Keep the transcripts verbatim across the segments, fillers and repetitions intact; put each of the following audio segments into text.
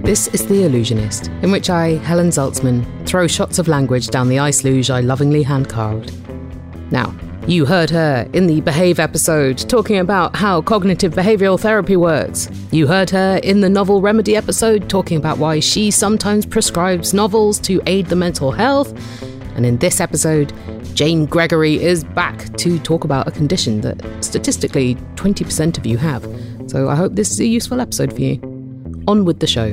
This is The Illusionist, in which I, Helen Zaltzman, throw shots of language down the ice luge I lovingly hand-carved. Now, you heard her in the Behave episode talking about how cognitive behavioural therapy works. You heard her in the Novel Remedy episode talking about why she sometimes prescribes novels to aid the mental health. And in this episode, Jane Gregory is back to talk about a condition that statistically twenty percent of you have. So I hope this is a useful episode for you. On with the show.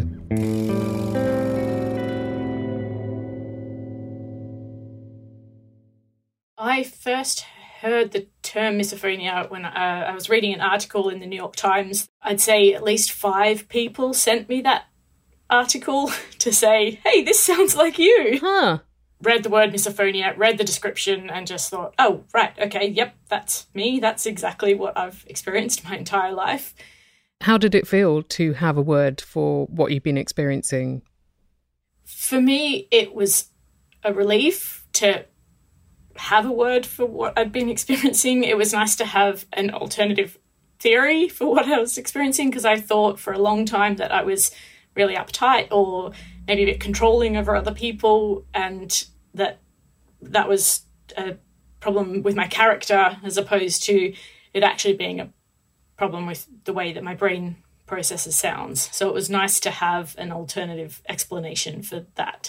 I first heard the term misophonia when uh, I was reading an article in the New York Times. I'd say at least five people sent me that article to say, hey, this sounds like you. Huh. Read the word misophonia, read the description, and just thought, oh, right, okay, yep, that's me. That's exactly what I've experienced my entire life. How did it feel to have a word for what you've been experiencing? For me, it was a relief to have a word for what I'd been experiencing. It was nice to have an alternative theory for what I was experiencing, because I thought for a long time that I was really uptight or maybe a bit controlling over other people, and that that was a problem with my character as opposed to it actually being a problem with the way that my brain processes sounds. So it was nice to have an alternative explanation for that.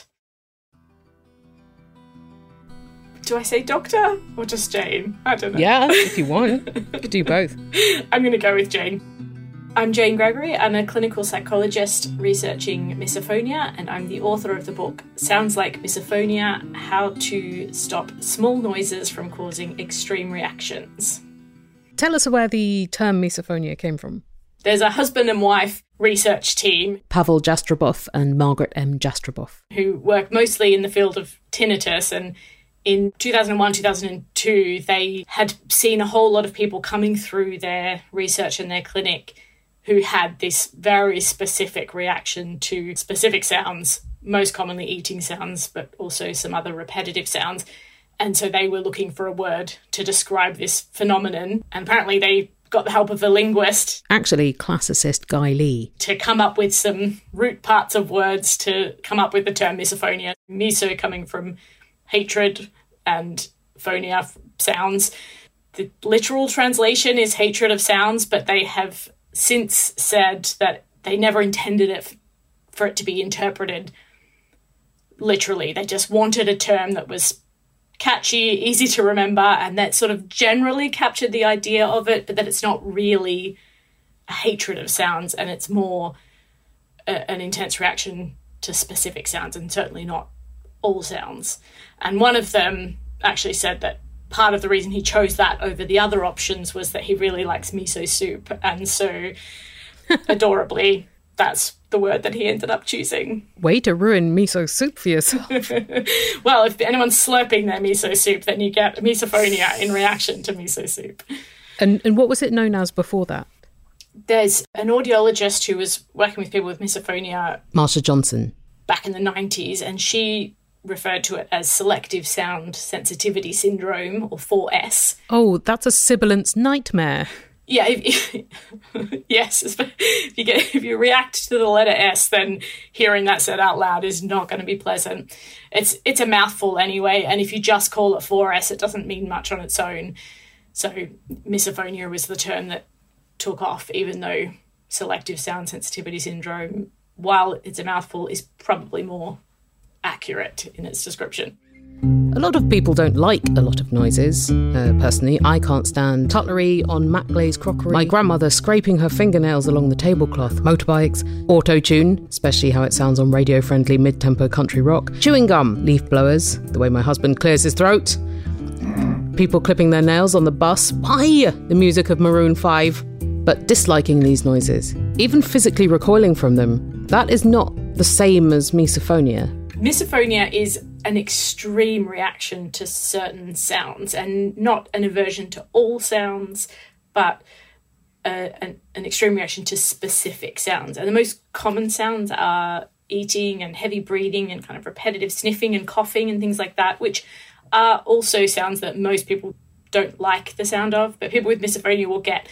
Do I say doctor or just Jane? I don't know. Yeah, if you want. You could do both. I'm going to go with Jane. I'm Jane Gregory. I'm a clinical psychologist researching misophonia, and I'm the author of the book Sounds Like Misophonia: How to Stop Small Noises from Causing Extreme Reactions. Tell us where the term misophonia came from. There's a husband and wife research team, Pavel Jastreboff and Margaret M. Jastreboff, who work mostly in the field of tinnitus. And in two thousand one, two thousand two, they had seen a whole lot of people coming through their research and their clinic who had this very specific reaction to specific sounds, most commonly eating sounds, but also some other repetitive sounds. And so they were looking for a word to describe this phenomenon. And apparently they got the help of a linguist. Actually, classicist Guy Lee. To come up with some root parts of words to come up with the term misophonia. Miso coming from hatred and phonia, sounds. The literal translation is hatred of sounds, but they have since said that they never intended it for it to be interpreted literally. They just wanted a term that was catchy, easy to remember, and that sort of generally captured the idea of it, but that it's not really a hatred of sounds, and it's more a, an intense reaction to specific sounds, and certainly not all sounds. And one of them actually said that part of the reason he chose that over the other options was that he really likes miso soup, and so adorably, that's the word that he ended up choosing. Way to ruin miso soup for yourself. Well, if anyone's slurping their miso soup, then you get misophonia in reaction to miso soup. And and what was it known as before that? There's an audiologist who was working with people with misophonia, Marsha Johnson, back in the nineties, and she referred to it as selective sound sensitivity syndrome, or four S. Oh, that's a sibilant's nightmare. Yeah, if, if, yes. If you get if you react to the letter S, then hearing that said out loud is not going to be pleasant. It's it's a mouthful anyway, and if you just call it four S, it doesn't mean much on its own. So misophonia was the term that took off, even though selective sound sensitivity syndrome, while it's a mouthful, is probably more accurate in its description. A lot of people don't like a lot of noises. Uh, personally, I can't stand cutlery on matte glazed crockery, my grandmother scraping her fingernails along the tablecloth, motorbikes, auto-tune, especially how it sounds on radio-friendly mid-tempo country rock, chewing gum, leaf blowers, the way my husband clears his throat, people clipping their nails on the bus, why? The music of Maroon five. But disliking these noises, even physically recoiling from them, that is not the same as misophonia. Misophonia is an extreme reaction to certain sounds, and not an aversion to all sounds, but a, an, an extreme reaction to specific sounds. And the most common sounds are eating and heavy breathing and kind of repetitive sniffing and coughing and things like that, which are also sounds that most people don't like the sound of. But people with misophonia will get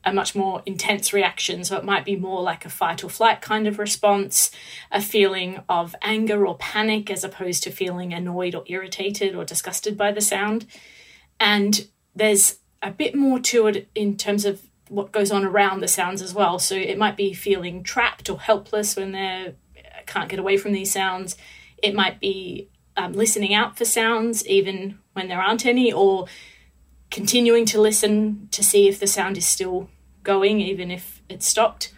a much more intense reaction. So it might be more like a fight or flight kind of response, a feeling of anger or panic as opposed to feeling annoyed or irritated or disgusted by the sound. And there's a bit more to it in terms of what goes on around the sounds as well. So it might be feeling trapped or helpless when they can't get away from these sounds. It might be um, listening out for sounds even when there aren't any, or continuing to listen to see if the sound is still going, even if it's stopped,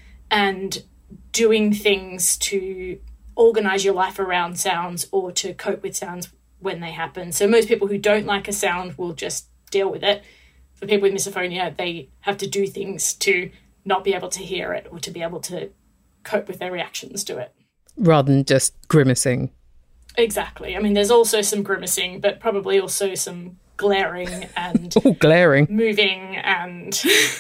and doing things to organise your life around sounds or to cope with sounds when they happen. So most people who don't like a sound will just deal with it. For people with misophonia, they have to do things to not be able to hear it or to be able to cope with their reactions to it. Rather than just grimacing. Exactly. I mean, there's also some grimacing, but probably also some glaring and Ooh, glaring. moving, and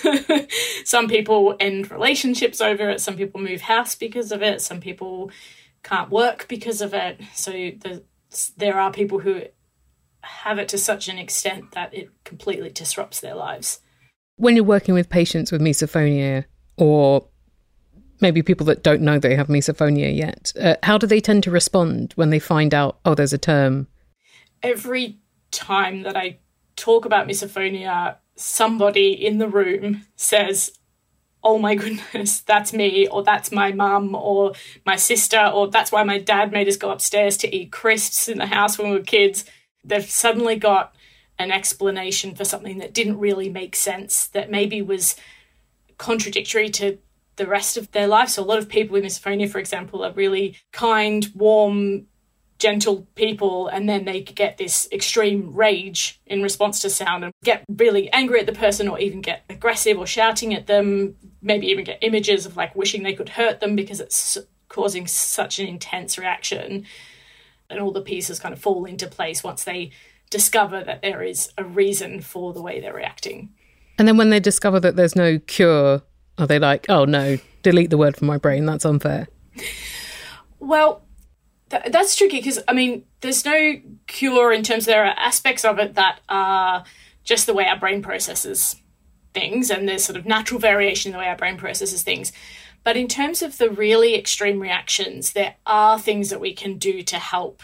some people end relationships over it, some people move house because of it, some people can't work because of it. So the, there are people who have it to such an extent that it completely disrupts their lives. When you're working with patients with misophonia, or maybe people that don't know they have misophonia yet, uh, how do they tend to respond when they find out, oh, there's a term? Every time that I talk about misophonia, somebody in the room says, oh my goodness, that's me, or that's my mum, or my sister, or that's why my dad made us go upstairs to eat crisps in the house when we were kids. They've suddenly got an explanation for something that didn't really make sense, that maybe was contradictory to the rest of their life. So a lot of people with misophonia, for example, are really kind, warm, gentle people, and then they get this extreme rage in response to sound and get really angry at the person, or even get aggressive or shouting at them, maybe even get images of like wishing they could hurt them because it's causing such an intense reaction. And all the pieces kind of fall into place once they discover that there is a reason for the way they're reacting. And then when they discover that there's no cure, are they like, oh no, delete the word from my brain, that's unfair? Well, th- that's tricky because, I mean, there's no cure in terms of there are aspects of it that are just the way our brain processes things, and there's sort of natural variation in the way our brain processes things. But in terms of the really extreme reactions, there are things that we can do to help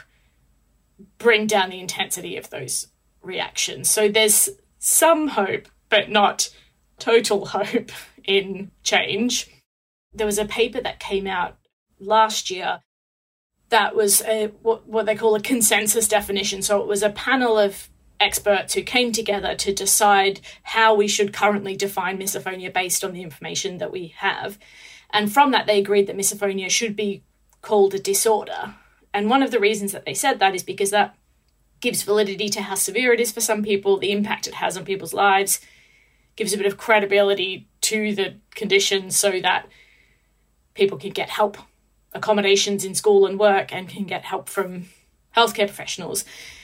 bring down the intensity of those reactions. So there's some hope, but not total hope in change. There was a paper that came out last year that was a, what, what they call a consensus definition. So it was a panel of experts who came together to decide how we should currently define misophonia based on the information that we have. And from that, they agreed that misophonia should be called a disorder. And one of the reasons that they said that is because that gives validity to how severe it is for some people, the impact it has on people's lives, gives a bit of credibility to the condition so that people can get help, accommodations in school and work, and can get help from healthcare professionals.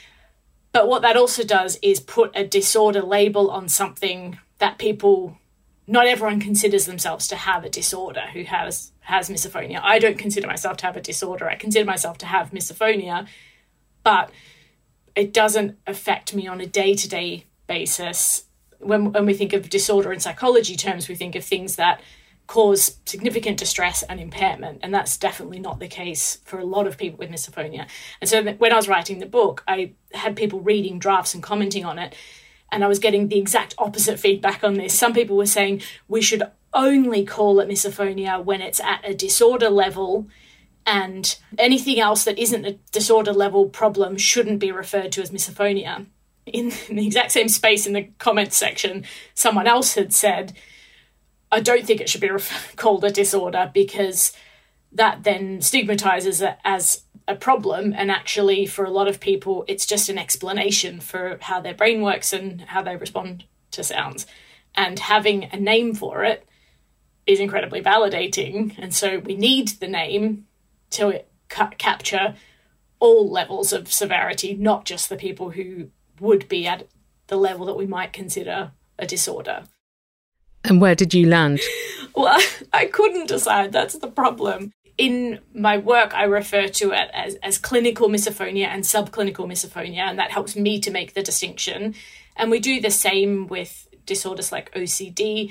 But what that also does is put a disorder label on something that people... Not everyone considers themselves to have a disorder who has, has misophonia. I don't consider myself to have a disorder. I consider myself to have misophonia, but it doesn't affect me on a day-to-day basis. When, when we think of disorder in psychology terms, we think of things that cause significant distress and impairment, and that's definitely not the case for a lot of people with misophonia. And so when I was writing the book, I had people reading drafts and commenting on it, and I was getting the exact opposite feedback on this. Some people were saying we should only call it misophonia when it's at a disorder level, and anything else that isn't a disorder level problem shouldn't be referred to as misophonia. In, in the exact same space in the comments section, someone else had said, I don't think it should be ref- called a disorder because that then stigmatizes it as a problem, and actually for a lot of people it's just an explanation for how their brain works and how they respond to sounds, and having a name for it is incredibly validating. And so we need the name to ca- capture all levels of severity, not just the people who would be at the level that we might consider a disorder. And where did you land? Well, I couldn't decide. That's the problem. In my work, I refer to it as, as clinical misophonia and subclinical misophonia, and that helps me to make the distinction. And we do the same with disorders like O C D.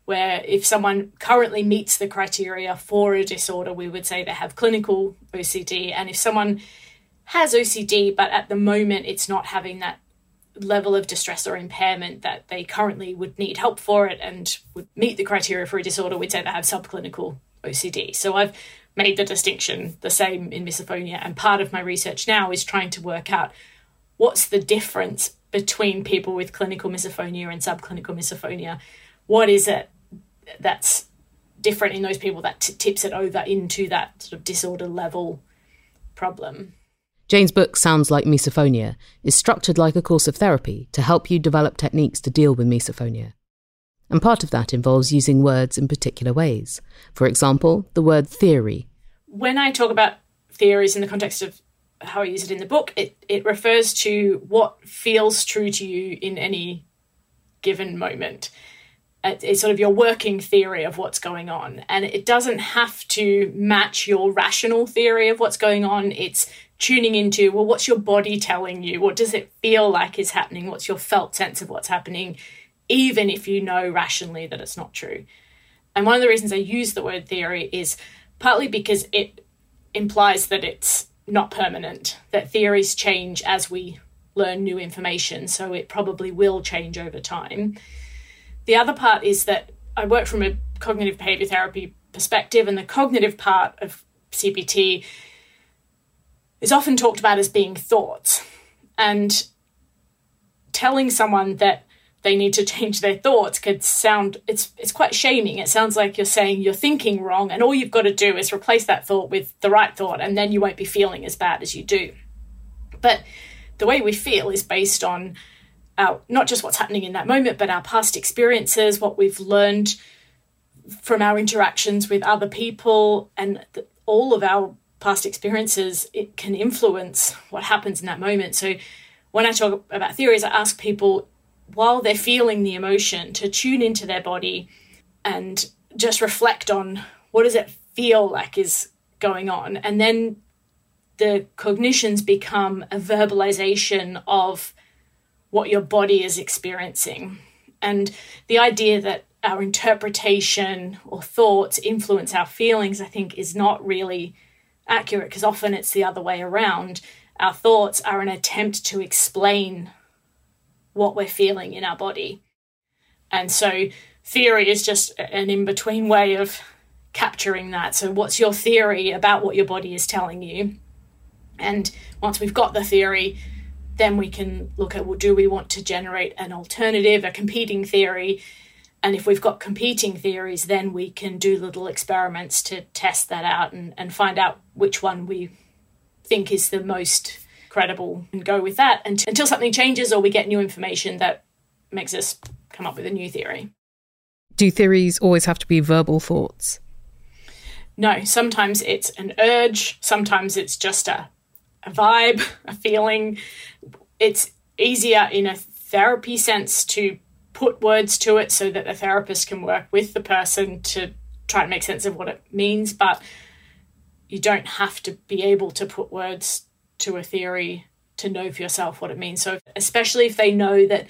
where if someone currently meets the criteria for a disorder, we would say they have clinical O C D. And if someone has O C D, but at the moment it's not having that level of distress or impairment that they currently would need help for it and would meet the criteria for a disorder, we'd say they have subclinical O C D. So I've made the distinction the same in misophonia. And part of my research now is trying to work out what's the difference between people with clinical misophonia and subclinical misophonia. What is it that's different in those people that t- tips it over into that sort of disorder level problem? Jane's book, Sounds Like Misophonia, is structured like a course of therapy to help you develop techniques to deal with misophonia. And part of that involves using words in particular ways. For example, the word theory. When I talk about theories in the context of how I use it in the book, it, it refers to what feels true to you in any given moment. It's sort of your working theory of what's going on. And it doesn't have to match your rational theory of what's going on. It's tuning into, well, what's your body telling you? What does it feel like is happening? What's your felt sense of what's happening, even if you know rationally that it's not true? And one of the reasons I use the word theory is partly because it implies that it's not permanent, that theories change as we learn new information. So it probably will change over time. The other part is that I work from a cognitive behavior therapy perspective, and the cognitive part of C B T is often talked about as being thoughts. And telling someone that they need to change their thoughts could sound, it's it's quite shaming. It sounds like you're saying you're thinking wrong, and all you've got to do is replace that thought with the right thought, and then you won't be feeling as bad as you do. But the way we feel is based on our, not just what's happening in that moment, but our past experiences, what we've learned from our interactions with other people, and the, all of our past experiences, it can influence what happens in that moment. So when I talk about theories, I ask people, while they're feeling the emotion, to tune into their body and just reflect on what does it feel like is going on. And then the cognitions become a verbalization of what your body is experiencing. And the idea that our interpretation or thoughts influence our feelings, I think, is not really accurate, because often it's the other way around. Our thoughts are an attempt to explain what we're feeling in our body. And so theory is just an in-between way of capturing that. So what's your theory about what your body is telling you? And once we've got the theory, then we can look at, well, do we want to generate an alternative, a competing theory? And if we've got competing theories, then we can do little experiments to test that out and, and find out which one we think is the most credible and go with that until something changes or we get new information that makes us come up with a new theory. Do theories always have to be verbal thoughts? No, sometimes it's an urge, sometimes it's just a, a vibe, a feeling. It's easier in a therapy sense to put words to it so that the therapist can work with the person to try and make sense of what it means, but you don't have to be able to put words to a theory to know for yourself what it means. So especially if they know that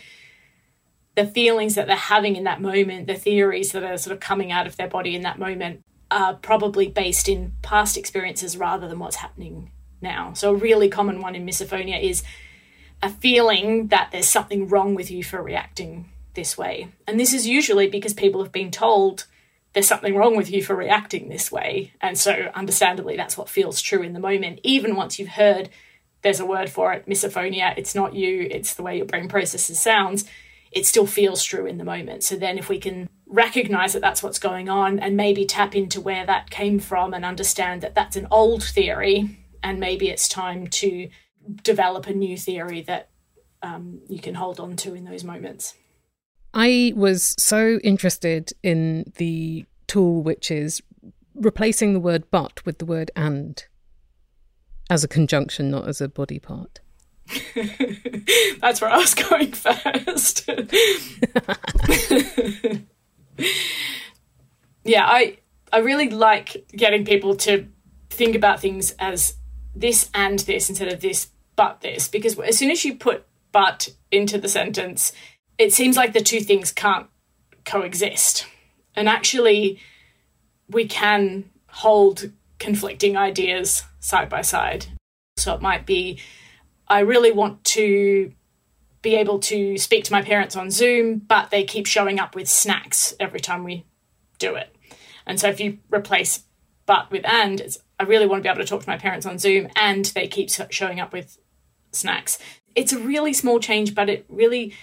the feelings that they're having in that moment, the theories that are sort of coming out of their body in that moment, are probably based in past experiences rather than what's happening now. So a really common one in misophonia is a feeling that there's something wrong with you for reacting this way. And this is usually because people have been told there's something wrong with you for reacting this way. And so understandably, that's what feels true in the moment. Even once you've heard there's a word for it, misophonia, it's not you, it's the way your brain processes sounds, it still feels true in the moment. So then if we can recognize that that's what's going on and maybe tap into where that came from and understand that that's an old theory, and maybe it's time to develop a new theory that um, you can hold on to in those moments. I was so interested in the tool which is replacing the word but with the word and as a conjunction, not as a body part. That's where I was going first. Yeah, I I really like getting people to think about things as this and this instead of this but this, because as soon as you put but into the sentence, it seems like the two things can't coexist. And actually, we can hold conflicting ideas side by side. So it might be, I really want to be able to speak to my parents on Zoom, but they keep showing up with snacks every time we do it. And so if you replace but with and, it's, I really want to be able to talk to my parents on Zoom and they keep showing up with snacks. It's a really small change, but it really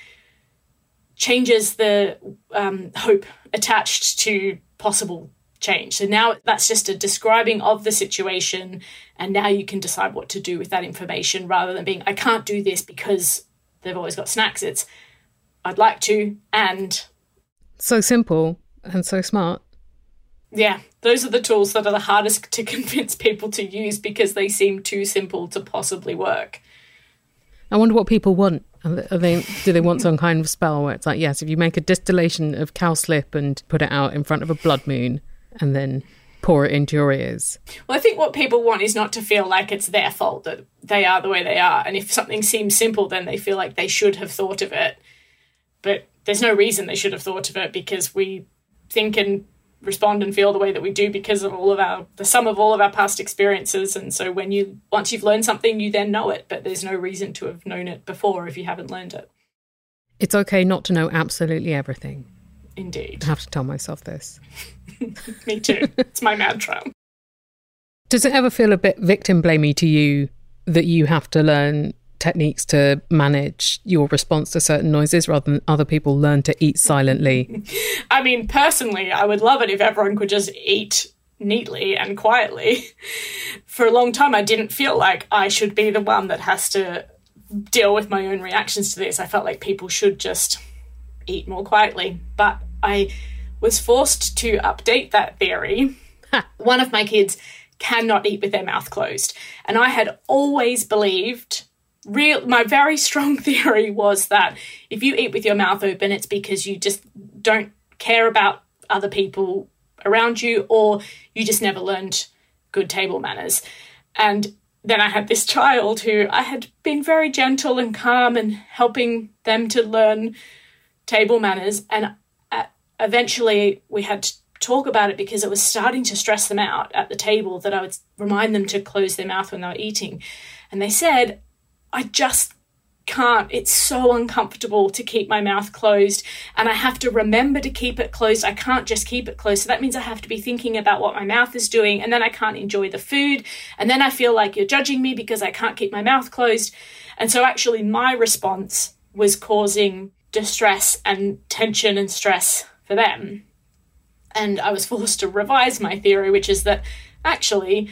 changes the um, hope attached to possible change. So now that's just a describing of the situation, and now you can decide what to do with that information rather than being, I can't do this because they've always got snacks. It's, I'd like to, and... So simple and so smart. Yeah, those are the tools that are the hardest to convince people to use because they seem too simple to possibly work. I wonder what people want. Are they, do they want some kind of spell where it's like, yes, if you make a distillation of cowslip and put it out in front of a blood moon and then pour it into your ears? Well, I think what people want is not to feel like it's their fault that they are the way they are. And if something seems simple, then they feel like they should have thought of it. But there's no reason they should have thought of it because we think and respond and feel the way that we do because of all of our, the sum of all of our past experiences. And so when you, once you've learned something, you then know it, but there's no reason to have known it before if you haven't learned it. It's okay not to know absolutely everything. Indeed. I have to tell myself this. Me too. It's my mantra. Does it ever feel a bit victim blamey to you that you have to learn techniques to manage your response to certain noises rather than other people learn to eat silently? I mean, personally, I would love it if everyone could just eat neatly and quietly. For a long time, I didn't feel like I should be the one that has to deal with my own reactions to this. I felt like people should just eat more quietly. But I was forced to update that theory. One of my kids cannot eat with their mouth closed. And I had always believed... Real, my very strong theory was that if you eat with your mouth open, it's because you just don't care about other people around you, or you just never learned good table manners. And then I had this child who I had been very gentle and calm and helping them to learn table manners. And eventually we had to talk about it because it was starting to stress them out at the table that I would remind them to close their mouth when they were eating. And they said, I just can't. It's so uncomfortable to keep my mouth closed, and I have to remember to keep it closed. I can't just keep it closed. So that means I have to be thinking about what my mouth is doing, and then I can't enjoy the food. And then I feel like you're judging me because I can't keep my mouth closed. And so actually my response was causing distress and tension and stress for them. And I was forced to revise my theory, which is that actually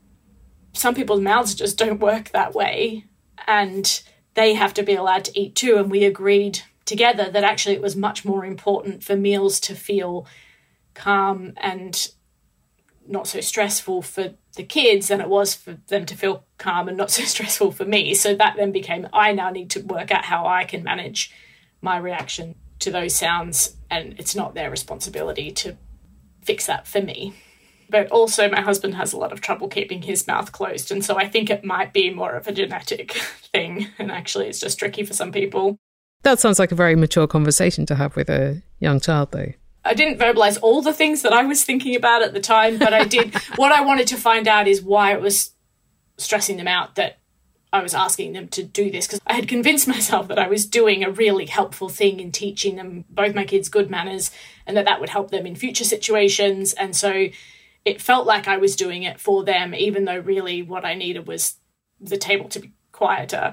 some people's mouths just don't work that way. And they have to be allowed to eat too. And we agreed together that actually it was much more important for meals to feel calm and not so stressful for the kids than it was for them to feel calm and not so stressful for me. So that then became, I now need to work out how I can manage my reaction to those sounds. And it's not their responsibility to fix that for me. But also my husband has a lot of trouble keeping his mouth closed. And so I think it might be more of a genetic thing. And actually it's just tricky for some people. That sounds like a very mature conversation to have with a young child, though. I didn't verbalise all the things that I was thinking about at the time, but I did. What I wanted to find out is why it was stressing them out that I was asking them to do this, because I had convinced myself that I was doing a really helpful thing in teaching them, both my kids, good manners, and that that would help them in future situations. And so it felt like I was doing it for them, even though really what I needed was the table to be quieter.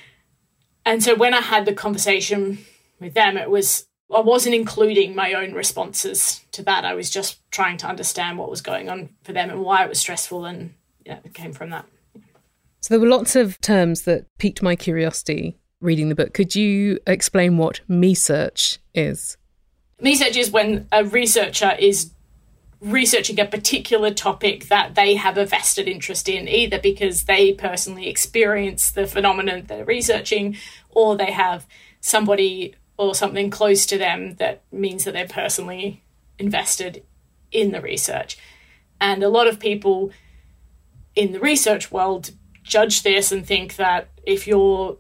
And so when I had the conversation with them, it was, I wasn't including my own responses to that. I was just trying to understand what was going on for them and why it was stressful, and yeah, it came from that. So there were lots of terms that piqued my curiosity reading the book. Could you explain what me-search is? Me-search is when a researcher is researching a particular topic that they have a vested interest in, either because they personally experience the phenomenon they're researching, or they have somebody or something close to them that means that they're personally invested in the research. And a lot of people in the research world judge this and think that if you're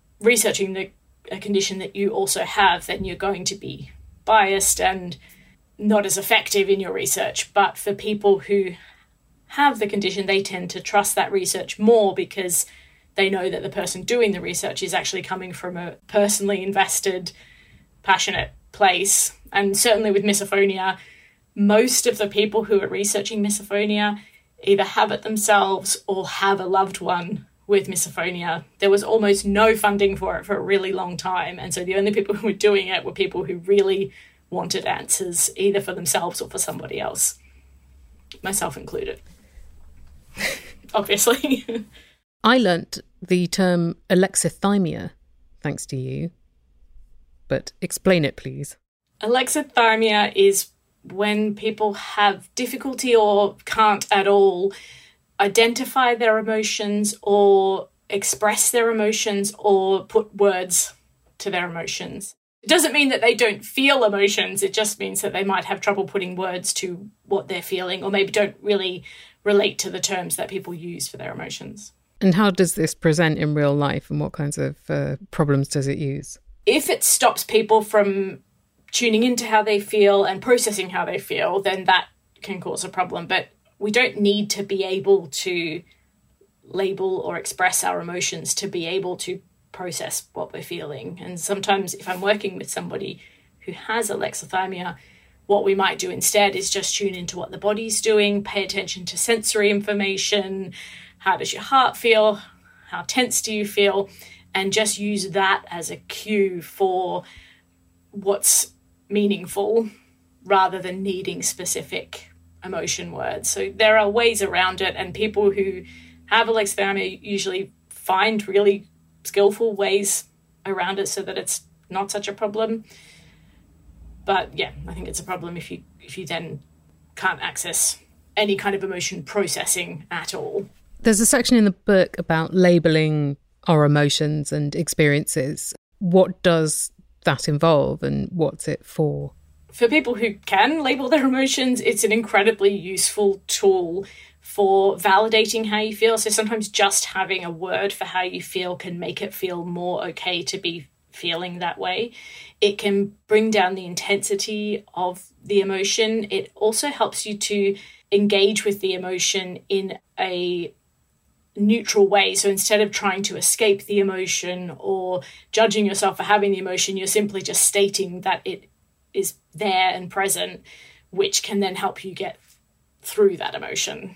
researching the a condition that you also have, then you're going to be biased and not as effective in your research. But for people who have the condition, they tend to trust that research more because they know that the person doing the research is actually coming from a personally invested, passionate place. And certainly with misophonia, most of the people who are researching misophonia either have it themselves or have a loved one with misophonia. There was almost no funding for it for a really long time. And so the only people who were doing it were people who really wanted answers, either for themselves or for somebody else, myself included, obviously. I learnt the term alexithymia, thanks to you. But explain it, please. Alexithymia is when people have difficulty or can't at all identify their emotions or express their emotions or put words to their emotions. It doesn't mean that they don't feel emotions. It just means that they might have trouble putting words to what they're feeling, or maybe don't really relate to the terms that people use for their emotions. And how does this present in real life, and what kinds of uh, problems does it use? If it stops people from tuning into how they feel and processing how they feel, then that can cause a problem. But we don't need to be able to label or express our emotions to be able to process what we're feeling. And sometimes if I'm working with somebody who has alexithymia, what we might do instead is just tune into what the body's doing, pay attention to sensory information. How does your heart feel? How tense do you feel? And just use that as a cue for what's meaningful rather than needing specific emotion words. So there are ways around it, and people who have alexithymia usually find really skillful ways around it so that it's not such a problem. But yeah, I think it's a problem if you if you then can't access any kind of emotion processing at all. There's a section in the book about labelling our emotions and experiences. What does that involve and what's it for? For people who can label their emotions, it's an incredibly useful tool for validating how you feel. So sometimes just having a word for how you feel can make it feel more okay to be feeling that way. It can bring down the intensity of the emotion. It also helps you to engage with the emotion in a neutral way. So instead of trying to escape the emotion or judging yourself for having the emotion, you're simply just stating that it is there and present, which can then help you get through that emotion.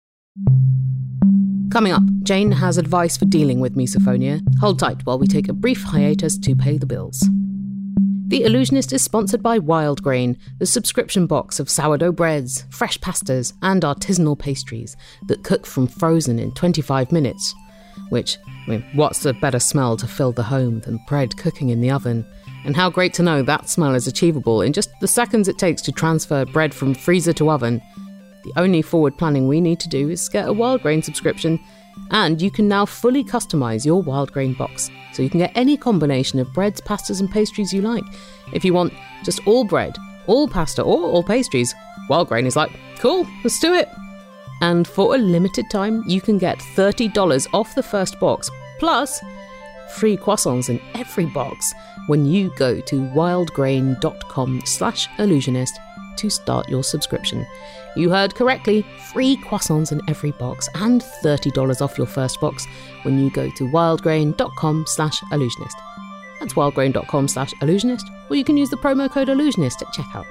Coming up, Jane has advice for dealing with misophonia. Hold tight while we take a brief hiatus to pay the bills. The Illusionist is sponsored by Wild Grain, the subscription box of sourdough breads, fresh pastas and artisanal pastries that cook from frozen in twenty-five minutes. Which, I mean, what's a better smell to fill the home than bread cooking in the oven? And how great to know that smell is achievable in just the seconds it takes to transfer bread from freezer to oven. The only forward planning we need to do is get a Wild Grain subscription, and you can now fully customise your Wild Grain box, so you can get any combination of breads, pastas and pastries you like. If you want just all bread, all pasta or all pastries, Wild Grain is like, cool, let's do it. And for a limited time, you can get thirty dollars off the first box, plus free croissants in every box when you go to wildgrain.com slash illusionist to start your subscription. You heard correctly, free croissants in every box and thirty dollars off your first box when you go to wildgrain.com slash illusionist. That's wildgrain.com slash illusionist, or you can use the promo code illusionist at checkout.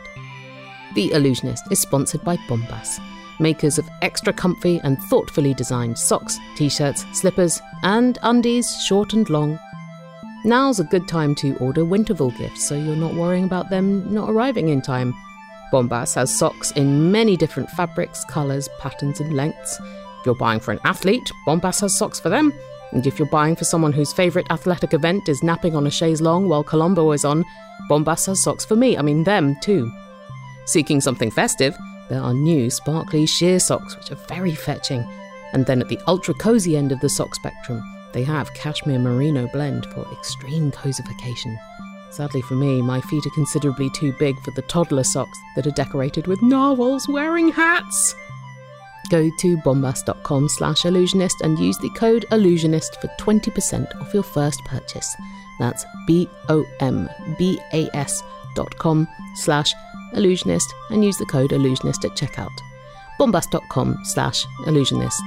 The Illusionist is sponsored by Bombas, makers of extra comfy and thoughtfully designed socks, t-shirts, slippers and undies short and long. Now's a good time to order Winterval gifts so you're not worrying about them not arriving in time. Bombas has socks in many different fabrics, colours, patterns and lengths. If you're buying for an athlete, Bombas has socks for them. And if you're buying for someone whose favourite athletic event is napping on a chaise longue while Colombo is on, Bombas has socks for me, I mean them too. Seeking something festive, there are new sparkly sheer socks which are very fetching. And then at the ultra cosy end of the sock spectrum, they have cashmere merino blend for extreme cozification. Sadly for me, my feet are considerably too big for the toddler socks that are decorated with narwhals wearing hats. Go to bombas.com slash illusionist and use the code illusionist for twenty percent off your first purchase. That's B-O-M-B-A-S dot com slash Illusionist and use the code Illusionist at checkout. bombas.com slash illusionist.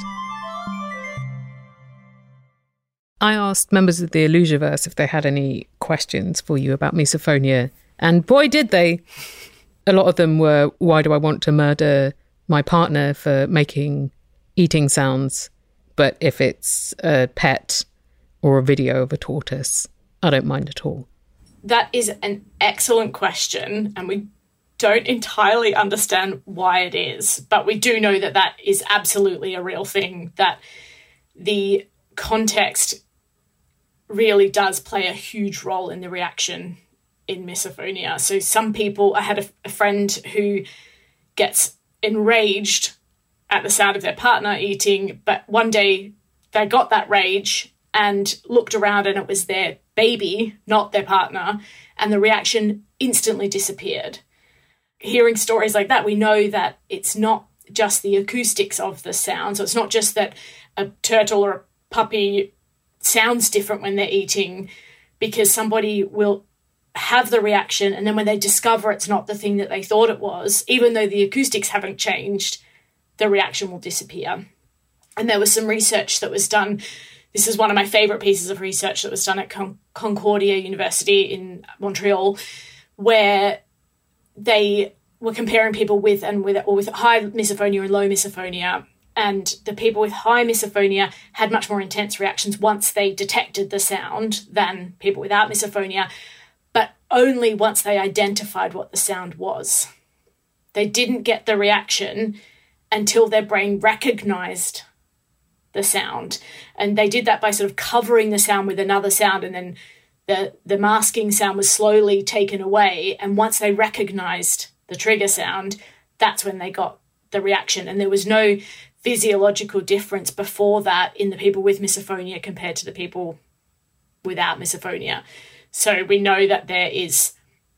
I asked members of the Illusiverse if they had any questions for you about misophonia, and boy did they. A lot of them were, why do I want to murder my partner for making eating sounds, but if it's a pet or a video of a tortoise, I don't mind at all. That is an excellent question, and we don't entirely understand why it is, but we do know that that is absolutely a real thing, that the context really does play a huge role in the reaction in misophonia. So some people, I had a, a friend who gets enraged at the sound of their partner eating, but one day they got that rage and looked around and it was their baby, not their partner, and the reaction instantly disappeared. Hearing stories like that, we know that it's not just the acoustics of the sound. So it's not just that a turtle or a puppy sounds different when they're eating, because somebody will have the reaction and then when they discover it's not the thing that they thought it was, even though the acoustics haven't changed, the reaction will disappear. And there was some research that was done. This is one of my favourite pieces of research that was done at Con- Concordia University in Montreal, where they were comparing people with and with or with high misophonia and low misophonia. And the people with high misophonia had much more intense reactions once they detected the sound than people without misophonia, but only once they identified what the sound was. They didn't get the reaction until their brain recognized the sound. And they did that by sort of covering the sound with another sound, and then the, the masking sound was slowly taken away. And once they recognized the trigger sound, that's when they got the reaction. And there was no physiological difference before that in the people with misophonia compared to the people without misophonia. So we know that there is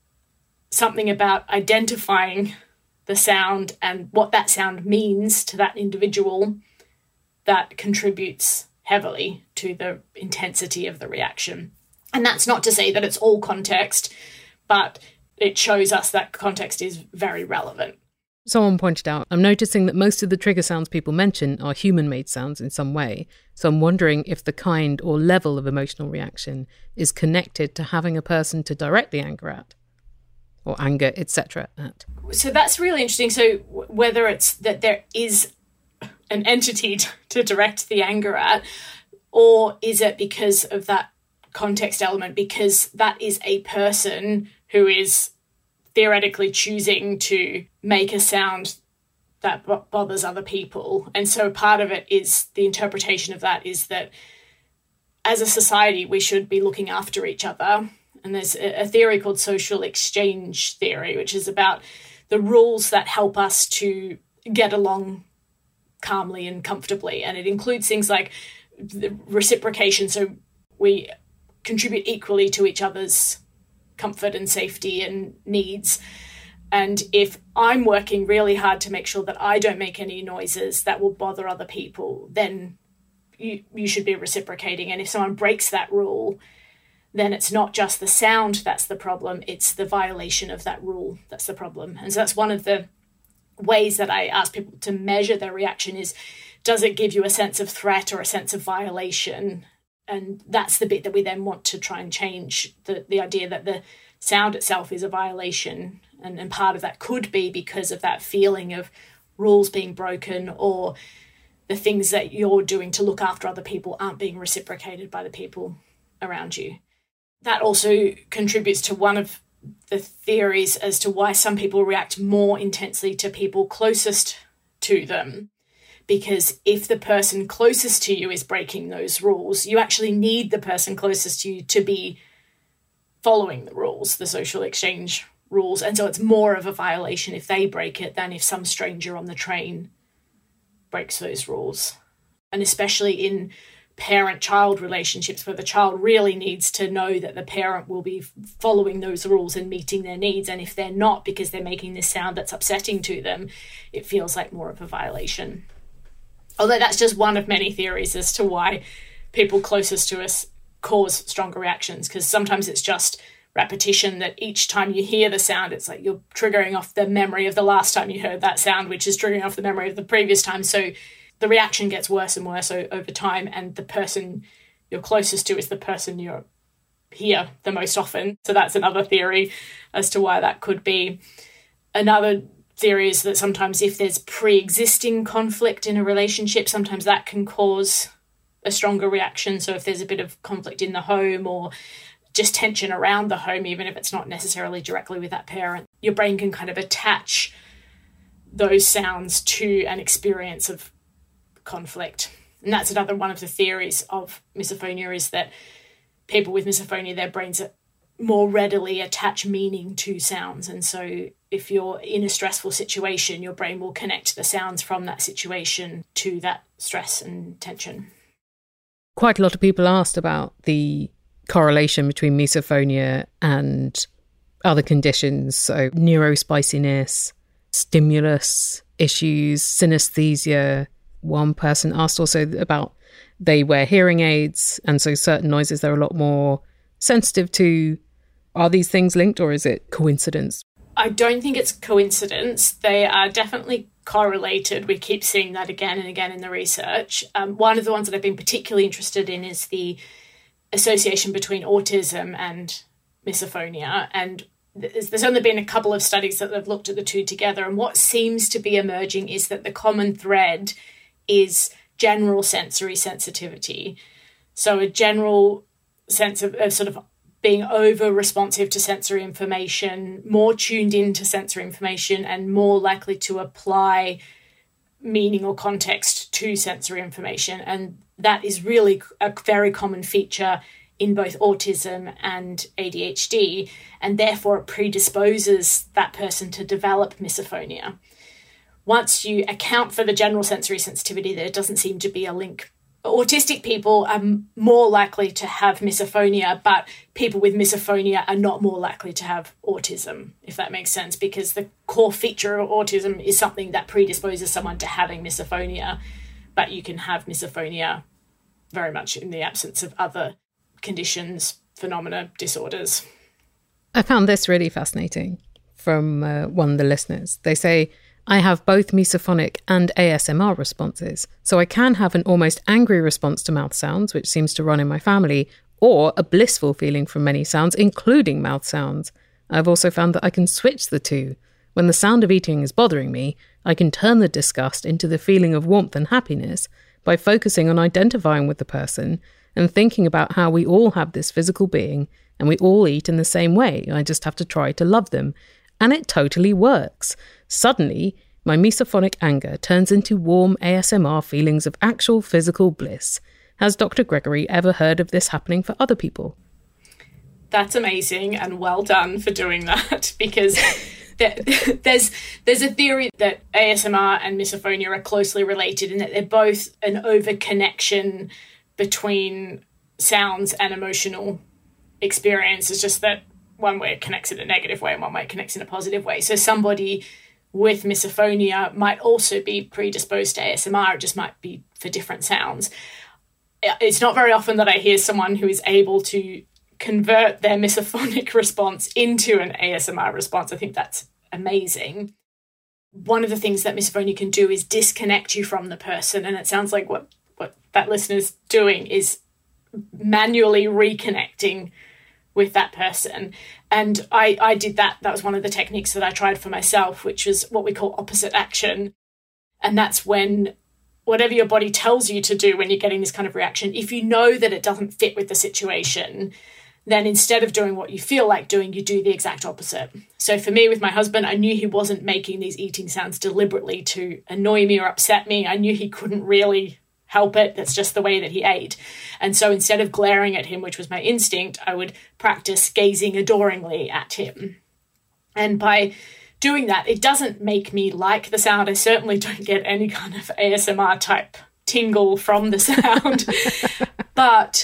something about identifying the sound and what that sound means to that individual that contributes heavily to the intensity of the reaction. And that's not to say that it's all context, but it shows us that context is very relevant. Someone pointed out, I'm noticing that most of the trigger sounds people mention are human-made sounds in some way. So I'm wondering if the kind or level of emotional reaction is connected to having a person to direct the anger at, or anger, et cetera at. So that's really interesting. So whether it's that there is an entity to direct the anger at, or is it because of that context element, because that is a person who is theoretically choosing to make a sound that b- bothers other people. And so part of it is the interpretation of that is that as a society, we should be looking after each other. And there's a, a theory called social exchange theory, which is about the rules that help us to get along calmly and comfortably. And it includes things like the reciprocation. So we contribute equally to each other's comfort and safety and needs. And if I'm working really hard to make sure that I don't make any noises that will bother other people, then you, you should be reciprocating. And if someone breaks that rule, then it's not just the sound that's the problem, it's the violation of that rule that's the problem. And so that's one of the ways that I ask people to measure their reaction is, does it give you a sense of threat or a sense of violation? And that's the bit that we then want to try and change, the, the idea that the sound itself is a violation. And, and part of that could be because of that feeling of rules being broken, or the things that you're doing to look after other people aren't being reciprocated by the people around you. That also contributes to one of the theories as to why some people react more intensely to people closest to them. Because if the person closest to you is breaking those rules, you actually need the person closest to you to be following the rules, the social exchange rules. And so it's more of a violation if they break it than if some stranger on the train breaks those rules. And especially in parent-child relationships where the child really needs to know that the parent will be following those rules and meeting their needs. And if they're not, because they're making this sound that's upsetting to them, it feels like more of a violation. Although that's just one of many theories as to why people closest to us cause stronger reactions, because sometimes it's just repetition, that each time you hear the sound, it's like you're triggering off the memory of the last time you heard that sound, which is triggering off the memory of the previous time. So the reaction gets worse and worse o- over time, and the person you're closest to is the person you're hear the most often. So that's another theory as to why that could be. Another theory is that sometimes if there's pre-existing conflict in a relationship, sometimes that can cause a stronger reaction. So if there's a bit of conflict in the home or just tension around the home, even if it's not necessarily directly with that parent, your brain can kind of attach those sounds to an experience of conflict. And that's another one of the theories of misophonia, is that people with misophonia, their brains are more readily attach meaning to sounds. And so if you're in a stressful situation, your brain will connect the sounds from that situation to that stress and tension. Quite a lot of people asked about the correlation between misophonia and other conditions, so neurospiciness, stimulus issues, synesthesia. One person asked also about they wear hearing aids, and so certain noises they're a lot more sensitive to. Are these things linked, or is it coincidence? I don't think it's coincidence. They are definitely correlated. We keep seeing that again and again in the research. Um, one of the ones that I've been particularly interested in is the association between autism and misophonia. And there's only been a couple of studies that have looked at the two together. And what seems to be emerging is that the common thread is general sensory sensitivity. So a general sense of, of sort of being over responsive to sensory information, more tuned into sensory information, and more likely to apply meaning or context to sensory information. And that is really a very common feature in both autism and A D H D, and therefore it predisposes that person to develop misophonia. Once you account for the general sensory sensitivity, there doesn't seem to be a link. Autistic people are more likely to have misophonia, but people with misophonia are not more likely to have autism, if that makes sense, because the core feature of autism is something that predisposes someone to having misophonia, but you can have misophonia very much in the absence of other conditions, phenomena, disorders. I found this really fascinating from uh, one of the listeners. They say, I have both misophonic and A S M R responses, so I can have an almost angry response to mouth sounds, which seems to run in my family, or a blissful feeling from many sounds, including mouth sounds. I've also found that I can switch the two. When the sound of eating is bothering me, I can turn the disgust into the feeling of warmth and happiness by focusing on identifying with the person and thinking about how we all have this physical being and we all eat in the same way. I just have to try to love them. And it totally works. Suddenly, my misophonic anger turns into warm A S M R feelings of actual physical bliss. Has Doctor Gregory ever heard of this happening for other people? That's amazing, and well done for doing that, because there, there's there's a theory that A S M R and misophonia are closely related in that they're both an over-connection between sounds and emotional experience. It's just that one way it connects in a negative way and one way it connects in a positive way. So somebody with misophonia might also be predisposed to A S M R, it just might be for different sounds. It's not very often that I hear someone who is able to convert their misophonic response into an A S M R response. I think that's amazing. One of the things that misophonia can do is disconnect you from the person, and it sounds like what, what that listener's doing is manually reconnecting with that person. And I, I did that. That was one of the techniques that I tried for myself, which was what we call opposite action. And that's when whatever your body tells you to do when you're getting this kind of reaction, if you know that it doesn't fit with the situation, then instead of doing what you feel like doing, you do the exact opposite. So for me, with my husband, I knew he wasn't making these eating sounds deliberately to annoy me or upset me. I knew he couldn't really help it. That's just the way that he ate. And so instead of glaring at him, which was my instinct, I would practice gazing adoringly at him. And by doing that, it doesn't make me like the sound. I certainly don't get any kind of A S M R type tingle from the sound, but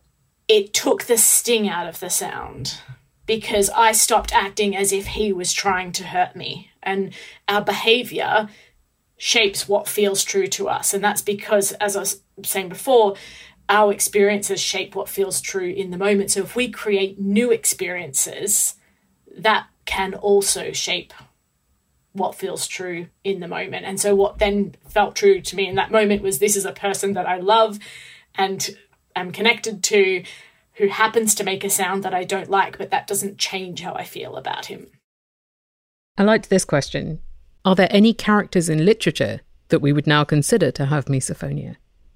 it took the sting out of the sound because I stopped acting as if he was trying to hurt me. And our behavior shapes what feels true to us. And that's because, as I was saying before, our experiences shape what feels true in the moment. So if we create new experiences, that can also shape what feels true in the moment. And so what then felt true to me in that moment was, this is a person that I love and am connected to, who happens to make a sound that I don't like, but that doesn't change how I feel about him. I liked this question. Are there any characters in literature that we would now consider to have misophonia?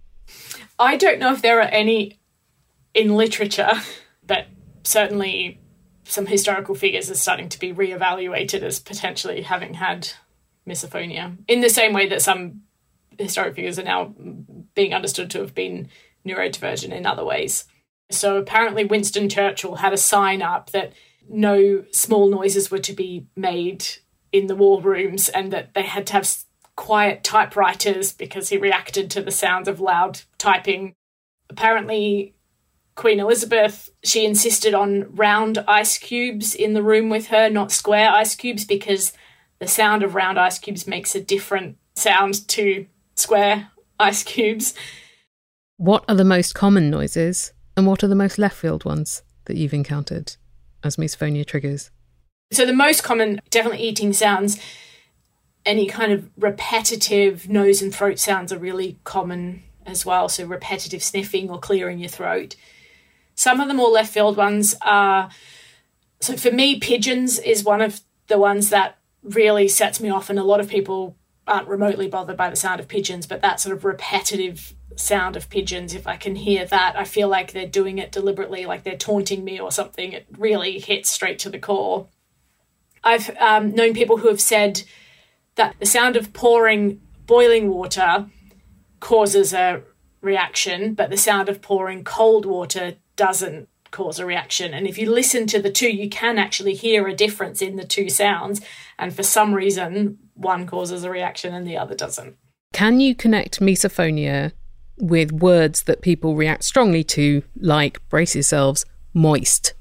I don't know if there are any in literature, but certainly some historical figures are starting to be reevaluated as potentially having had misophonia, in the same way that some historic figures are now being understood to have been neurodivergent in other ways. So apparently Winston Churchill had a sign up that no small noises were to be made in the war rooms, and that they had to have quiet typewriters because he reacted to the sounds of loud typing. Apparently Queen Elizabeth, she insisted on round ice cubes in the room with her, not square ice cubes, because the sound of round ice cubes makes a different sound to square ice cubes. What are the most common noises, and what are the most left field ones that you've encountered as misophonia triggers? So the most common, definitely eating sounds. Any kind of repetitive nose and throat sounds are really common as well. So repetitive sniffing or clearing your throat. Some of the more left field ones are, so for me, pigeons is one of the ones that really sets me off, and a lot of people aren't remotely bothered by the sound of pigeons, but that sort of repetitive sound of pigeons, if I can hear that, I feel like they're doing it deliberately, like they're taunting me or something. It really hits straight to the core. I've um, known people who have said that the sound of pouring boiling water causes a reaction, but the sound of pouring cold water doesn't cause a reaction. And if you listen to the two, you can actually hear a difference in the two sounds. And for some reason, one causes a reaction and the other doesn't. Can you connect misophonia with words that people react strongly to, like, brace yourselves, moist?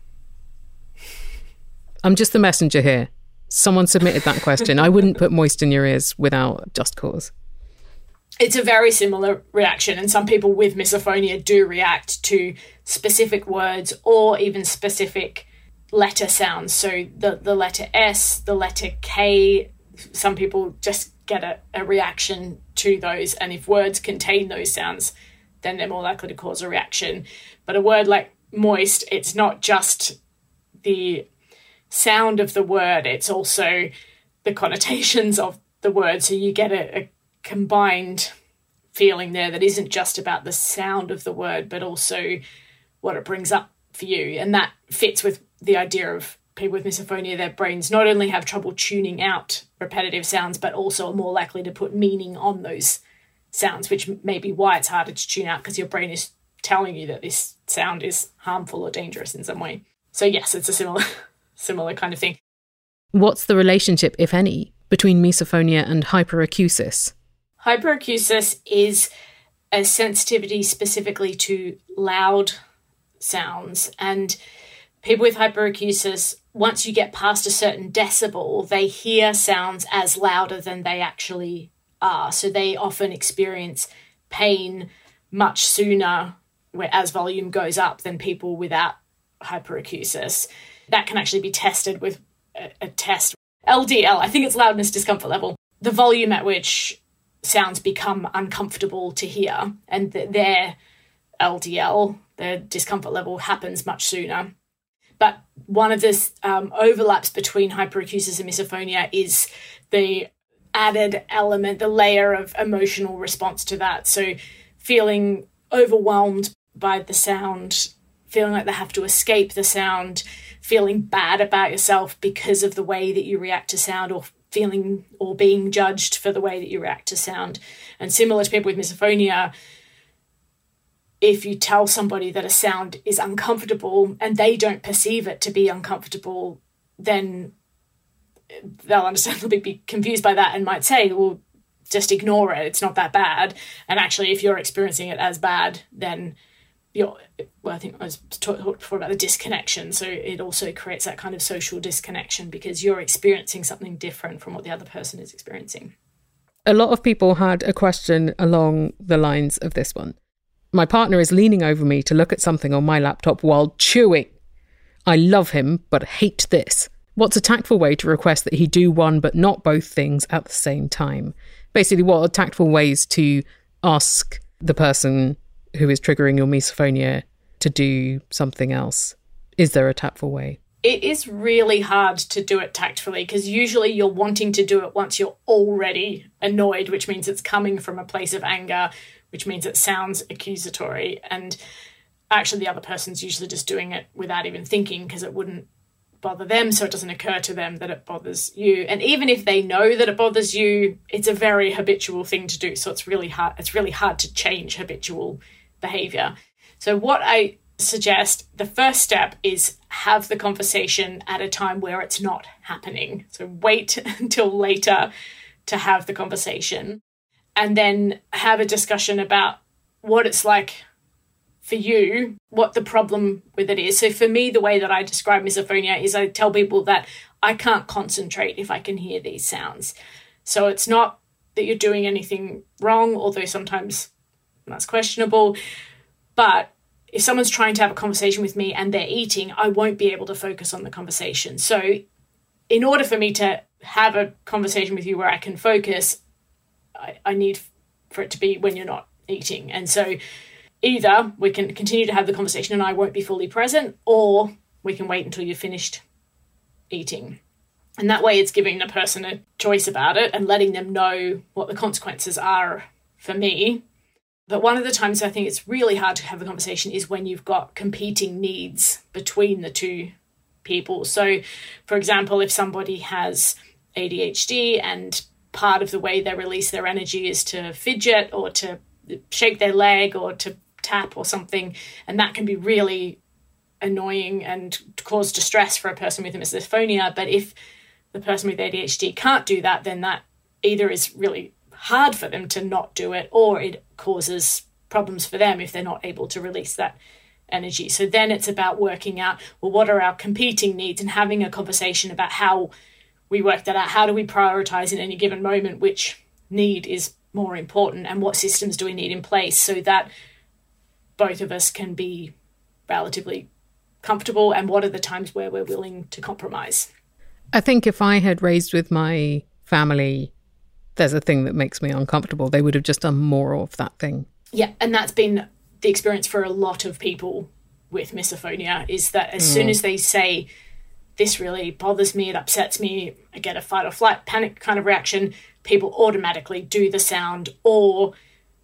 I'm just the messenger here. Someone submitted that question. I wouldn't put moist in your ears without just cause. It's a very similar reaction, and some people with misophonia do react to specific words or even specific letter sounds. So the, the letter S, the letter K, some people just get a, a reaction to those, and if words contain those sounds, then they're more likely to cause a reaction. But a word like moist, it's not just the sound of the word, it's also the connotations of the word. So you get a, a combined feeling there that isn't just about the sound of the word, but also what it brings up for you. And that fits with the idea of people with misophonia. Their brains not only have trouble tuning out repetitive sounds, but also are more likely to put meaning on those sounds, which may be why it's harder to tune out, because your brain is telling you that this sound is harmful or dangerous in some way. So yes, it's a similar similar kind of thing. What's the relationship, if any, between misophonia and hyperacusis? Hyperacusis is a sensitivity specifically to loud sounds, and people with hyperacusis, once you get past a certain decibel, they hear sounds as louder than they actually are. So they often experience pain much sooner as volume goes up than people without hyperacusis. That can actually be tested with a, a test. L D L, I think it's loudness discomfort level, the volume at which sounds become uncomfortable to hear, and th- their L D L, their discomfort level, happens much sooner. But one of the um, overlaps between hyperacusis and misophonia is the added element, the layer of emotional response to that. So feeling overwhelmed by the sound, feeling like they have to escape the sound, feeling bad about yourself because of the way that you react to sound, or feeling or being judged for the way that you react to sound. And similar to people with misophonia, if you tell somebody that a sound is uncomfortable and they don't perceive it to be uncomfortable, then they'll understandably be confused by that and might say, well, just ignore it, it's not that bad. And actually, if you're experiencing it as bad, then you're, well, I think I was talking before about the disconnection. So it also creates that kind of social disconnection because you're experiencing something different from what the other person is experiencing. A lot of people had a question along the lines of this one. My partner is leaning over me to look at something on my laptop while chewing. I love him, but hate this. What's a tactful way to request that he do one but not both things at the same time? Basically, what are tactful ways to ask the person who is triggering your misophonia to do something else? Is there a tactful way? It is really hard to do it tactfully because usually you're wanting to do it once you're already annoyed, which means it's coming from a place of anger, which means it sounds accusatory. And actually the other person's usually just doing it without even thinking because it wouldn't bother them, so it doesn't occur to them that it bothers you. And even if they know that it bothers you, it's a very habitual thing to do. So it's really hard. It's really hard to change habitual behavior. So what I suggest, the first step is have the conversation at a time where it's not happening. So wait until later to have the conversation, and then have a discussion about what it's like for you, what the problem with it is. So for me, the way that I describe misophonia is I tell people that I can't concentrate if I can hear these sounds. So it's not that you're doing anything wrong, although sometimes that's questionable, but if someone's trying to have a conversation with me and they're eating, I won't be able to focus on the conversation. So in order for me to have a conversation with you where I can focus, I, I need for it to be when you're not eating. And so either we can continue to have the conversation and I won't be fully present, or we can wait until you've finished eating. And that way it's giving the person a choice about it and letting them know what the consequences are for me. But one of the times I think it's really hard to have a conversation is when you've got competing needs between the two people. So, for example, if somebody has A D H D and part of the way they release their energy is to fidget or to shake their leg or to tap or something, and that can be really annoying and cause distress for a person with misophonia. But if the person with A D H D can't do that, then that either is really hard for them to not do it, or it causes problems for them if they're not able to release that energy. So then it's about working out, well, what are our competing needs, and having a conversation about how we work that out. How do we prioritize in any given moment which need is more important, and what systems do we need in place so that both of us can be relatively comfortable, and what are the times where we're willing to compromise? I think if I had raised with my family, there's a thing that makes me uncomfortable, they would have just done more of that thing. Yeah, and that's been the experience for a lot of people with misophonia, is that as mm. soon as they say, this really bothers me, it upsets me, I get a fight or flight panic kind of reaction, people automatically do the sound or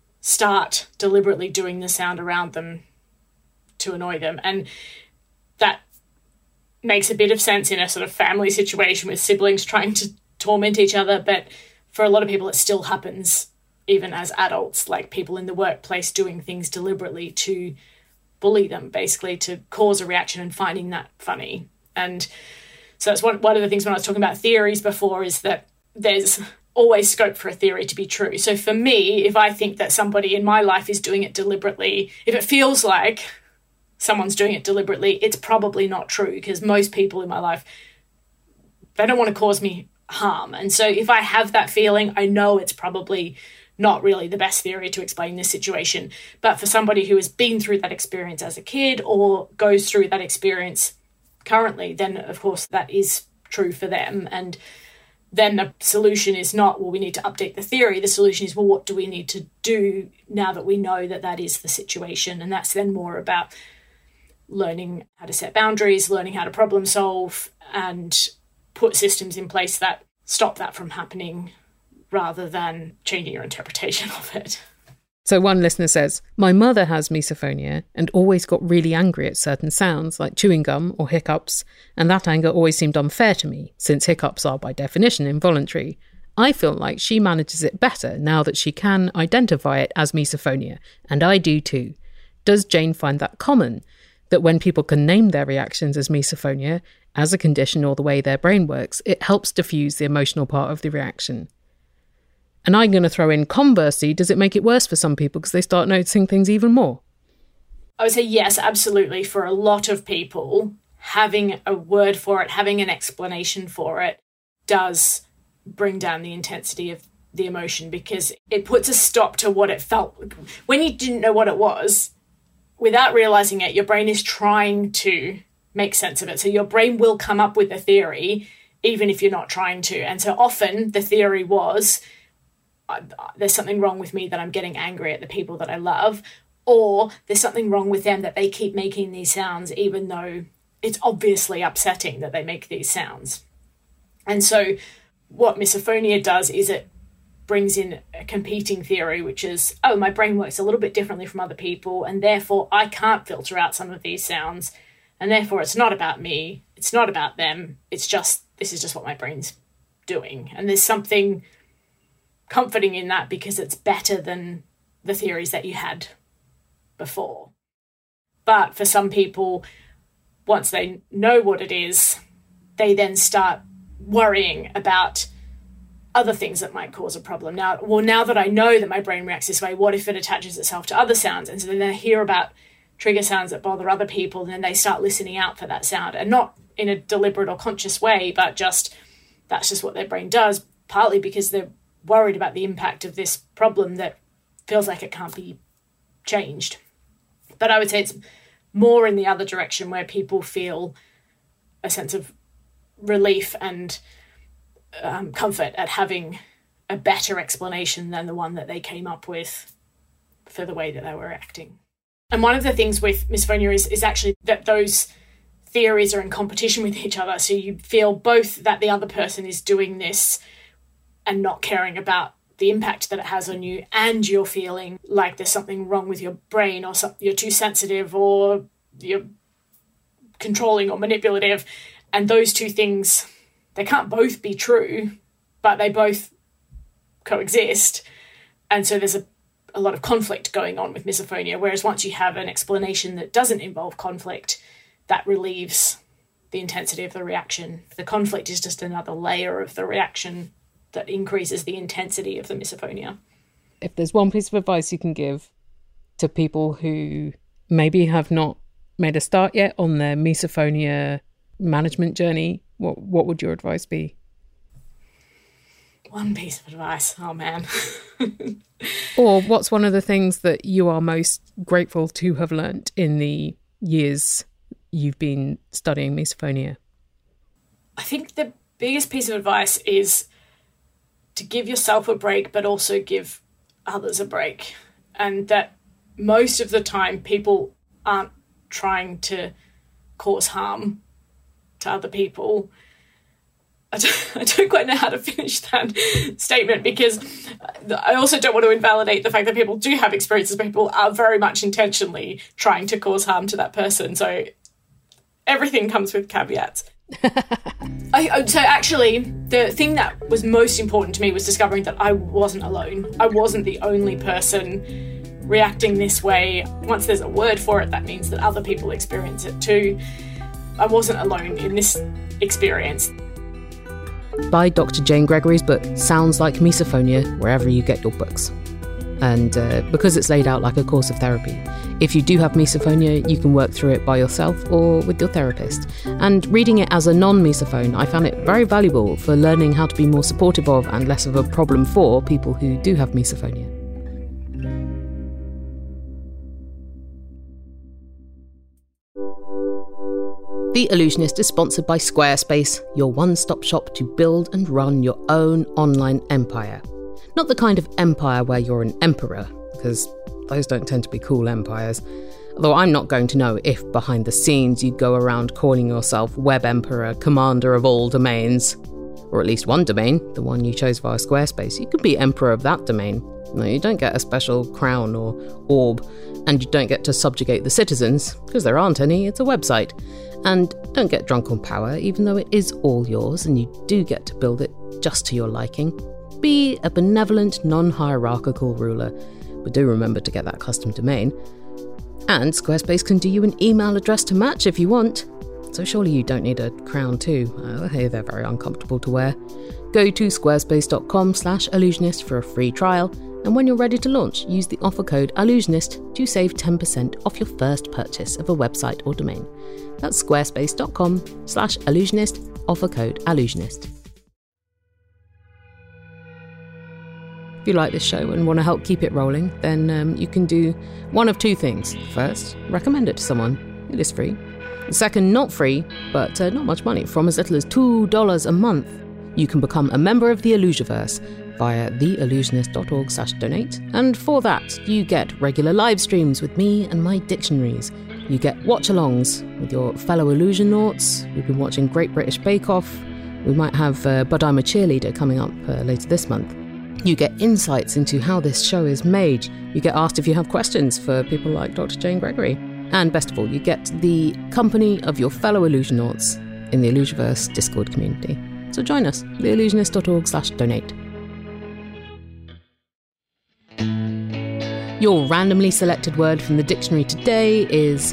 start deliberately doing the sound around them to annoy them. And that makes a bit of sense in a sort of family situation with siblings trying to torment each other, but for a lot of people, it still happens even as adults, like people in the workplace doing things deliberately to bully them, basically to cause a reaction and finding that funny. And so that's one, one of the things when I was talking about theories before, is that there's always scope for a theory to be true. So for me, if I think that somebody in my life is doing it deliberately, if it feels like someone's doing it deliberately, it's probably not true, because most people in my life, they don't want to cause me harm. And so if I have that feeling, I know it's probably not really the best theory to explain this situation. But for somebody who has been through that experience as a kid or goes through that experience currently, then of course that is true for them. And then the solution is not, well, we need to update the theory. The solution is, well, what do we need to do now that we know that that is the situation? And that's then more about learning how to set boundaries, learning how to problem solve, and put systems in place that stop that from happening, rather than changing your interpretation of it. So one listener says, my mother has misophonia and always got really angry at certain sounds like chewing gum or hiccups, and that anger always seemed unfair to me, since hiccups are by definition involuntary. I feel like she manages it better now that she can identify it as misophonia, and I do too. Does Jane find that common, that when people can name their reactions as misophonia, as a condition or the way their brain works, it helps diffuse the emotional part of the reaction? And I'm going to throw in, conversely, does it make it worse for some people because they start noticing things even more? I would say yes, absolutely. For a lot of people, having a word for it, having an explanation for it, does bring down the intensity of the emotion, because it puts a stop to what it felt. When you didn't know what it was, without realizing it, your brain is trying to make sense of it. So your brain will come up with a theory, even if you're not trying to. And so often the theory was, there's something wrong with me that I'm getting angry at the people that I love, or there's something wrong with them that they keep making these sounds, even though it's obviously upsetting that they make these sounds. And so what misophonia does is it brings in a competing theory, which is, oh, my brain works a little bit differently from other people, and therefore I can't filter out some of these sounds, and therefore it's not about me, it's not about them, it's just, this is just what my brain's doing. And there's something comforting in that, because it's better than the theories that you had before. But for some people, once they know what it is, they then start worrying about other things that might cause a problem. Now, well, now that I know that my brain reacts this way, what if it attaches itself to other sounds? And so then they hear about trigger sounds that bother other people, and then they start listening out for that sound, and not in a deliberate or conscious way, but just that's just what their brain does, partly because they're worried about the impact of this problem that feels like it can't be changed. But I would say it's more in the other direction, where people feel a sense of relief and um, comfort at having a better explanation than the one that they came up with for the way that they were acting. And one of the things with misophonia is, is actually that those theories are in competition with each other. So you feel both that the other person is doing this and not caring about the impact that it has on you, and you're feeling like there's something wrong with your brain, or some, you're too sensitive, or you're controlling or manipulative. And those two things, they can't both be true, but they both coexist. And so there's a, a lot of conflict going on with misophonia, whereas once you have an explanation that doesn't involve conflict, that relieves the intensity of the reaction. The conflict is just another layer of the reaction that increases the intensity of the misophonia. If there's one piece of advice you can give to people who maybe have not made a start yet on their misophonia management journey, what what would your advice be? One piece of advice, oh man. Or what's one of the things that you are most grateful to have learnt in the years you've been studying misophonia? I think the biggest piece of advice is to give yourself a break, but also give others a break. And that most of the time people aren't trying to cause harm to other people. I don't, I don't quite know how to finish that statement, because I also don't want to invalidate the fact that people do have experiences where people are very much intentionally trying to cause harm to that person. So everything comes with caveats. I, so actually, the thing that was most important to me was discovering that I wasn't alone. I wasn't the only person reacting this way. Once there's a word for it, that means that other people experience it too. I wasn't alone in this experience. Buy Doctor Jane Gregory's book, Sounds Like Misophonia, wherever you get your books. And uh, because it's laid out like a course of therapy, if you do have misophonia, you can work through it by yourself or with your therapist. And reading it as a non-misophone, I found it very valuable for learning how to be more supportive of and less of a problem for people who do have misophonia. The Allusionist is sponsored by Squarespace, your one-stop shop to build and run your own online empire. Not the kind of empire where you're an emperor, because those don't tend to be cool empires. Although I'm not going to know if behind the scenes you go around calling yourself Web Emperor, commander of all domains. Or at least one domain, the one you chose via Squarespace. You could be emperor of that domain. No, you don't get a special crown or orb, and you don't get to subjugate the citizens, because there aren't any, it's a website. And don't get drunk on power, even though it is all yours and you do get to build it just to your liking. Be a benevolent, non-hierarchical ruler, but do remember to get that custom domain. And Squarespace can do you an email address to match if you want. So surely you don't need a crown too. Uh, hey, they're very uncomfortable to wear. Go to squarespace.com slash allusionist for a free trial, and when you're ready to launch, use the offer code allusionist to save ten percent off your first purchase of a website or domain. That's squarespace.com slash allusionist, offer code allusionist. you like this show and want to help keep it rolling, then um, you can do one of two things. First, recommend it to someone. It is free. Second, not free, but uh, not much money. From as little as two dollars a month, you can become a member of the Illusiverse via theillusionist.org slash donate. And for that, you get regular live streams with me and my dictionaries. You get watch-alongs with your fellow Illusionauts. We've been watching Great British Bake Off. We might have uh, But I'm a Cheerleader coming up uh, later this month. You get insights into how this show is made. You get asked if you have questions for people like Doctor Jane Gregory. And best of all, you get the company of your fellow Illusionauts in the Illusiverse Discord community. So join us, theillusionist.org slash donate. Your randomly selected word from the dictionary today is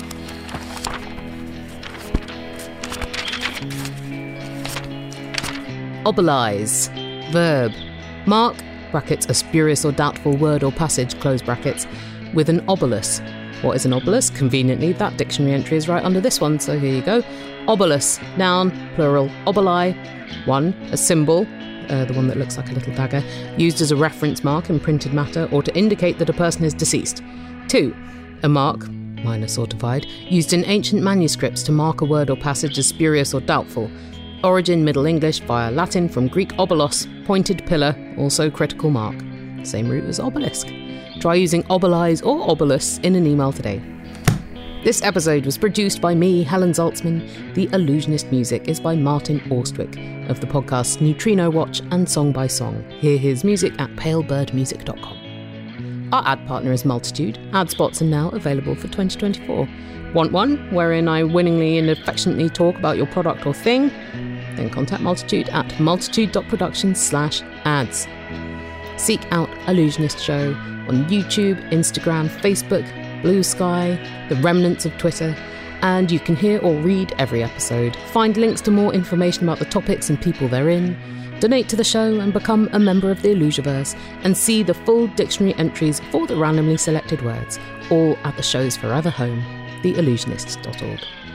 obolize. Verb. Mark, brackets, a spurious or doubtful word or passage, close brackets, with an obolus. What is an obolus? Conveniently, that dictionary entry is right under this one, so here you go. Obolus, noun, plural, oboli. One, a symbol, uh, the one that looks like a little dagger, used as a reference mark in printed matter or to indicate that a person is deceased. Two, a mark, minus or divide, used in ancient manuscripts to mark a word or passage as spurious or doubtful. Origin Middle English via Latin from Greek obolos, pointed pillar, also critical mark. Same root as obelisk. Try using obolize or obolus in an email today. This episode was produced by me, Helen Zaltzman. The Illusionist music is by Martin Austwick of the podcasts Neutrino Watch and Song by Song. Hear his music at pale bird music dot com. Our ad partner is Multitude. Ad spots are now available for twenty twenty-four. Want one wherein I winningly and affectionately talk about your product or thing? Then contact Multitude at multitude.production slash ads. Seek out Illusionist Show on YouTube, Instagram, Facebook, Blue Sky, the remnants of Twitter, and you can hear or read every episode, find links to more information about the topics and people therein, donate to the show and become a member of the Illusiverse, and see the full dictionary entries for the randomly selected words, all at the show's forever home, the illusionist dot org.